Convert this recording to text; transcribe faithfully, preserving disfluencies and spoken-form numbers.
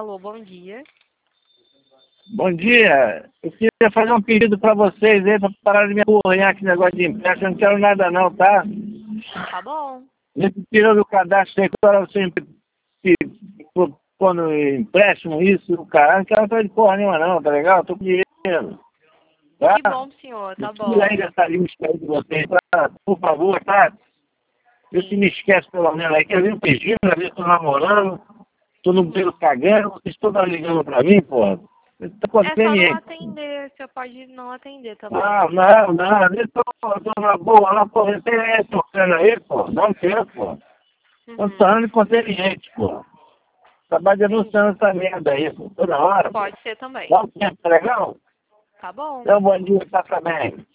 Alô, bom dia. Bom dia. Eu queria fazer um pedido para vocês aí, para parar de me aporrinhar com negócio de empréstimo. Eu não quero nada não, tá? Tá bom. Me tirou do cadastro aí, agora você quando empréstimo, isso, o caralho, não quero fazer de porra nenhuma não, tá legal? Tô com dinheiro. Tá? Que bom, senhor, tá bom. Tira aí dessa lista aí de vocês, tá? Por favor, tá? Eu se me esquece pelo menos aí, que eu venho pedindo, às vezes tô namorando, tô no beiro cagando, vocês estão ligando pra mim, porra. Eu tô com É só não atender, você pode não atender também. Não, não, não, eu tô, tô na boa, não, pô, você é tocando aí, pô, não quero, pô. Tô Uhum. falando inconveniente, pô. Trabalho denunciando essa merda aí, pô, toda hora. Pode Pô. ser também. Dá um tempo, tá legal? Tá bom. Então, bom dia, tá também.